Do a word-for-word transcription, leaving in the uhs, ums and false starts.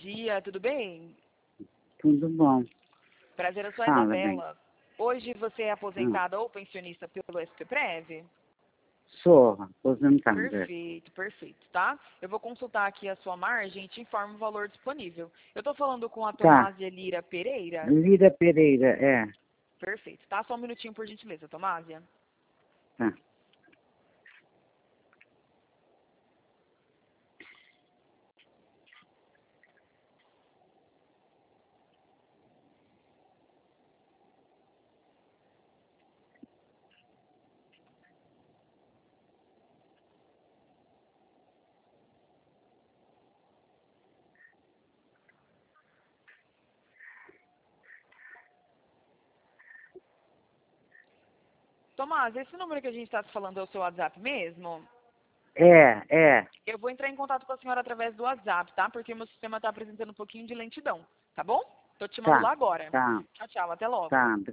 dia, tudo bem? Tudo bom. Prazer, eu sou a Fala, Isabela. Hoje você é Hum. aposentada ou pensionista pelo S P Prev? Sou aposentada. Perfeito, perfeito, tá? Eu vou consultar aqui a sua margem e te informo o valor disponível. Eu tô falando com a Tá. Tomásia Lira Pereira? Lira Pereira, é. Perfeito, tá? Só um minutinho, por gentileza, Tomásia. Tá. Tomásia, esse número que a gente está se falando é o seu WhatsApp mesmo? É, é. Eu vou entrar em contato com a senhora através do WhatsApp, tá? Porque o meu sistema está apresentando um pouquinho de lentidão, tá bom? Tô te chamando Tá, lá agora. tá, Tchau, tchau, até logo. tá.